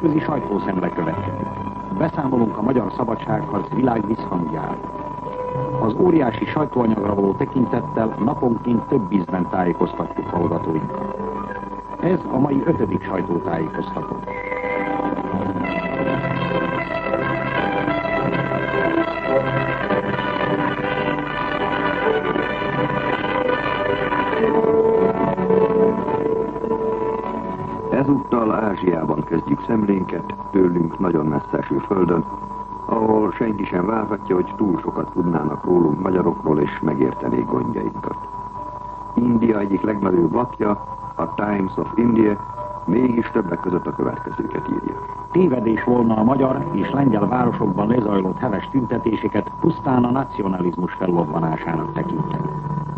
nemzetközi sajtószemle következik. Beszámolunk a magyar szabadságharc világ visszhangjáról. Az óriási sajtóanyagra való tekintettel naponként több ízben tájékoztatjuk hallgatóinkat. Ez a mai 5. sajtótájékoztató. Ezúttal Ázsiában kezdjük szemlénket, tőlünk nagyon messze eső földön, ahol senki sem várhatja, hogy túl sokat tudnának rólunk magyarokról és megértenék gondjainkat. India egyik legnagyobb lapja, a Times of India, mégis többek között a következőket írja. Tévedés volna a magyar és lengyel városokban lezajlott heves tüntetéseket pusztán a nacionalizmus fellobbanásának tekinteni.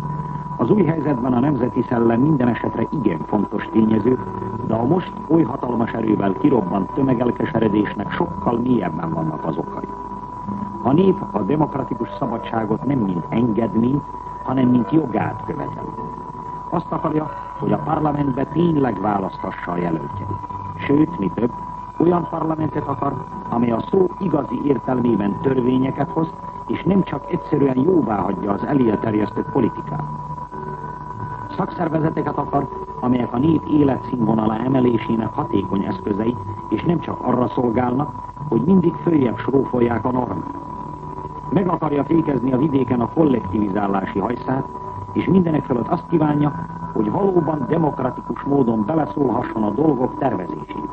Az új helyzetben a nemzeti szellem minden esetre igen fontos tényező, de a most oly hatalmas erővel kirobbant tömegelkeseredésnek sokkal mélyebben vannak az okai. A nép a demokratikus szabadságot nem mint engedményt, hanem mint jogát követeli. Azt akarja, hogy a parlamentbe tényleg választhassa a jelöltjeit. Sőt, mi több, olyan parlamentet akar, amely a szó igazi értelmében törvényeket hoz, és nem csak egyszerűen jóváhagyja az elterjesztett politikát. Szakszervezeteket akar, amelyek a nép életszínvonala emelésének hatékony eszközei, és nem csak arra szolgálnak, hogy mindig följebb srófolják a normát. Meg akarja fékezni a vidéken a kollektivizálási hajszát, és mindenek fölött azt kívánja, hogy valóban demokratikus módon beleszólhasson a dolgok tervezésébe.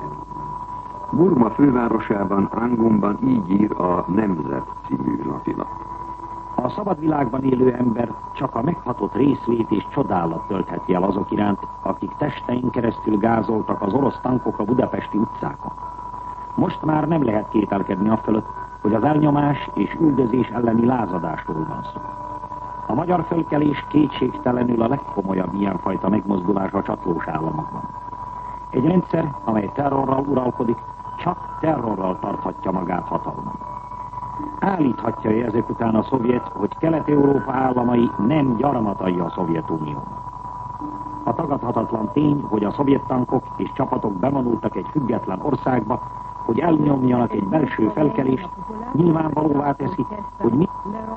Burma fővárosában, Rangumban így ír a Nemzet című napilap. A szabad világban élő ember csak a meghatott részlét és csodálat töltheti el azok iránt, akik testein keresztül gázoltak az orosz tankok a budapesti utcákon. Most már nem lehet kételkedni afölött, hogy az elnyomás és üldözés elleni lázadásról van szó. A magyar fölkelés kétségtelenül a legkomolyabb ilyenfajta megmozdulás a csatlós államokban. Egy rendszer, amely terrorral uralkodik, csak terrorral tarthatja magát hatalmon. Állíthatja ezek után a szovjet, hogy Kelet-Európa államai nem gyarmatai a Szovjetuniónak. A tagadhatatlan tény, hogy a szovjet tankok és csapatok bevonultak egy független országba, hogy elnyomjanak egy belső felkelést, nyilvánvalóvá teszi, hogy mi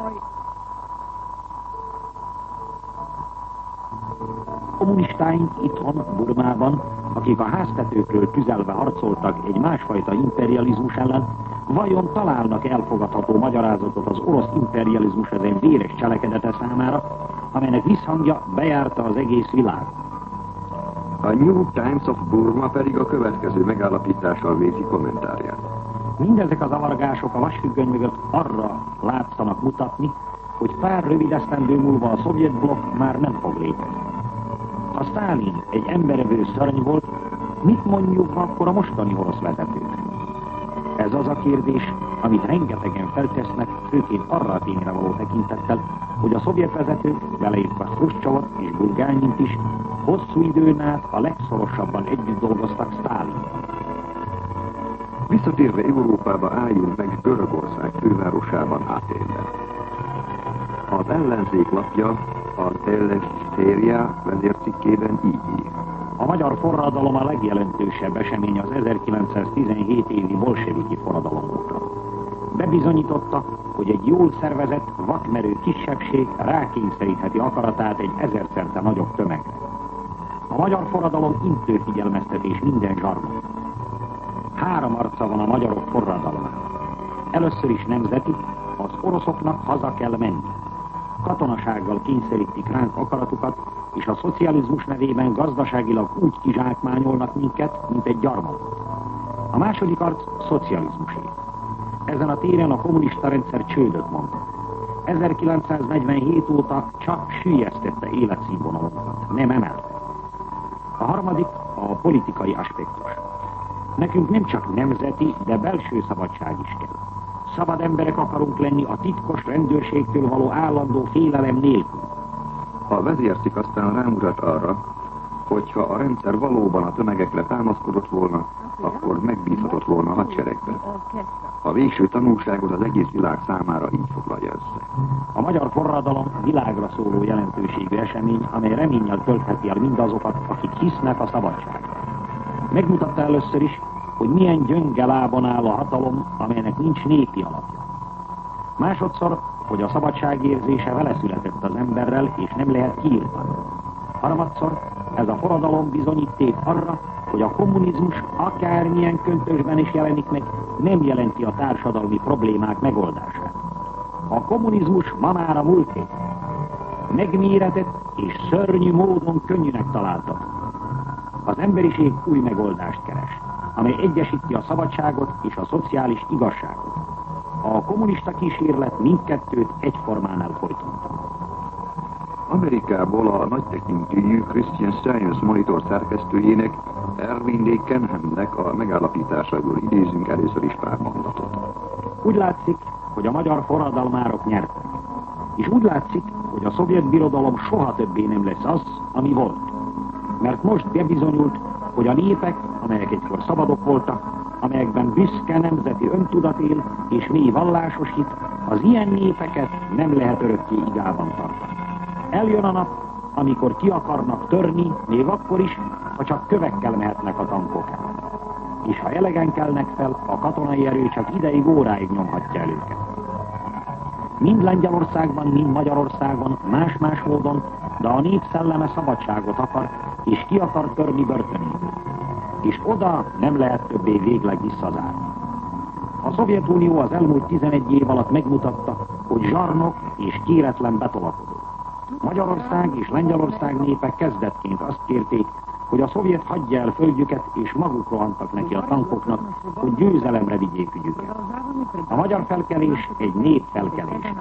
kommunistáink itthon, Burmában, akik a háztetőkről tüzelve harcoltak egy másfajta imperializmus ellen, vajon találnak elfogadható magyarázatot az orosz imperializmus ezen véres cselekedete számára, amelynek visszhangja bejárta az egész világot. A New Times of Burma pedig a következő megállapítással végzi kommentárját. Mindezek az avargások a vasfüggöny mögött arra látszanak mutatni, hogy pár rövid esztendő múlva a szovjet blokk már nem fog létezni. Ha Sztálin egy emberevő szörny volt, mit mondjuk akkor a mostani orosz vezetők? Ez az a kérdés, amit rengetegen feltesznek, főként arra a tényre való tekintettel, hogy a szovjet vezetők, beleértve Hruscsovot és Bulgányint is, hosszú időn át a legszorosabban együtt dolgoztak Sztálinnal. Visszatérve Európába álljunk meg Görögország fővárosában, Athénben. Az ellenzék lapja az Eleftheria vezércikkében így ír. A magyar forradalom a legjelentősebb esemény az 1917 évi bolseviki forradalom óta. Bebizonyította, hogy egy jól szervezett, vakmerő kisebbség rákényszerítheti akaratát egy ezerszerte nagyobb tömegre. A magyar forradalom intő figyelmeztetés minden zsarnok. 3 arca van a magyarok forradalmának. Először is nemzeti, az oroszoknak haza kell menni. Katonasággal kényszerítik ránk akaratukat, és a szocializmus nevében gazdaságilag úgy kizsákmányolnak minket, mint egy gyarmatot. A második arc szocializmusé. Ezen a téren a kommunista rendszer csődöt mondott. 1947 óta csak süllyesztette életszínvonalunkat, nem emelte. A harmadik a politikai aspektus. Nekünk nem csak nemzeti, de belső szabadság is kell. Szabad emberek akarunk lenni a titkos rendőrségtől való állandó félelem nélkül. A vezércikk aztán rámutat arra, hogyha a rendszer valóban a tömegekre támaszkodott volna, akkor megbízhatott volna a hadseregben. A végső tanulságot az egész világ számára így foglalja össze. A magyar forradalom világra szóló jelentőségű esemény, amely reménnyel töltheti el mindazokat, akik hisznek a szabadságra. Megmutatta először is, hogy milyen gyönge lábon áll a hatalom, amelynek nincs népi alapja. Másodszor, hogy a szabadságérzése vele született az emberrel, és nem lehet kiírtani. Harmadszor, ez a forradalom bizonyíték arra, hogy a kommunizmus akármilyen köntösben is jelenik meg, nem jelenti a társadalmi problémák megoldását. A kommunizmus ma már a múlté. Megméretett és szörnyű módon könnyűnek találta. Az emberiség új megoldást keres, amely egyesíti a szabadságot és a szociális igazságot. A kommunista kísérlet mindkettőt egyformán elfolytonta. Amerikából a nagytekintőjű Christian Science Monitor szerkesztőjének, Erwin D. Kenhamnek a megállapításából idézünk először is pár mondatot. Úgy látszik, hogy a magyar forradalmárok nyertek. És úgy látszik, hogy a szovjet birodalom soha többé nem lesz az, ami volt. Mert most bebizonyult, hogy a népek, amelyek egykor szabadok voltak, amelyekben büszke nemzeti öntudat él és mély vallásos hit, az ilyen népeket nem lehet örökké igában tartani. Eljön a nap, amikor ki akarnak törni, még akkor is, ha csak kövekkel mehetnek a tankok el. És ha elegen kelnek fel, a katonai erő csak ideig, óráig nyomhatja el őket. Mind Lengyelországban, mind Magyarországon, más-más módon, de a nép szelleme szabadságot akar, és ki akar törni börtönéből. És oda nem lehet többé végleg visszazárni. A Szovjetunió az elmúlt 11 év alatt megmutatta, hogy zsarnok és kéretlen betolakodó. Magyarország és Lengyelország népek kezdetként azt kérték, hogy a szovjet hagyja el földjüket, és maguk rohantak neki a tankoknak, hogy győzelemre vigyék ügyüket. A magyar felkelés egy népfelkelés.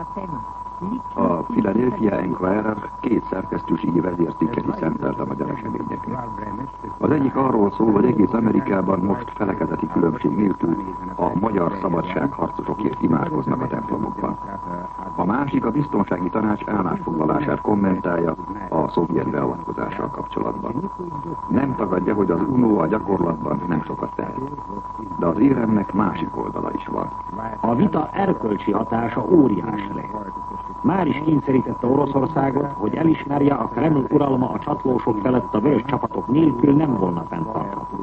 A Philadelphia Enquirer 2 szerkesztőségi vezércikket is szentelt a magyar eseményeknek. Az egyik arról szól, hogy egész Amerikában most felekezeti különbség nélkül a magyar szabadságharcosokért imádkoznak a templomokban. A másik a biztonsági tanács állásfoglalását kommentálja a szovjet beavatkozással kapcsolatban. Nem tagadja, hogy az UNO a gyakorlatban nem sokat tehet. De az éremnek másik oldala is van. A vita erkölcsi hatása óriás lehet. Már is kényszerítette Oroszországot, hogy elismerje, a Kreml uralma a csatlósok felett a vörös csapatok nélkül nem volna fenntartható.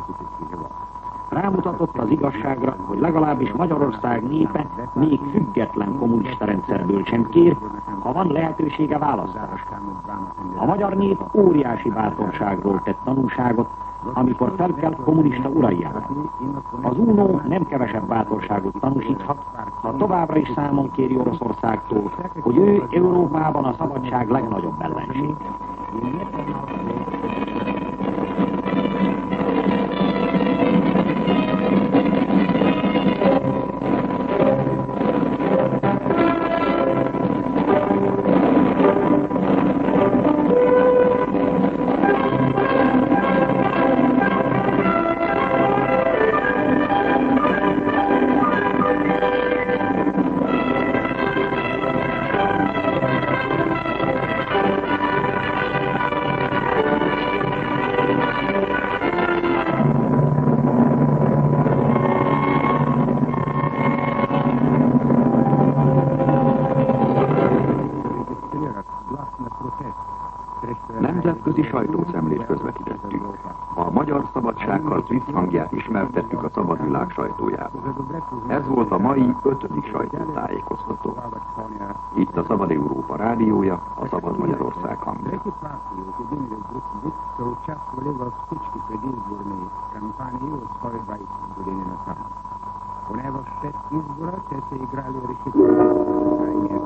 Rámutatott az igazságra, hogy legalábbis Magyarország népe még független kommunista rendszerből sem kér, ha van lehetősége választásra. A magyar nép óriási bátorságról tett tanúságot, amikor felkelt kommunista uraljára. Az UNO nem kevesebb bátorságot tanúsíthat, ha továbbra is számon kéri Oroszországtól, hogy ő Európában a szabadság legnagyobb ellenség. Nemzetközi sajtószemlét közvetítettük. A magyar szabadságharc visszhangját ismertettük a szabad világ sajtójában. Ez volt a mai 5. sajtótájékoztató. Itt a Szabad Európa rádiója, a Szabad Magyarország hangja. Una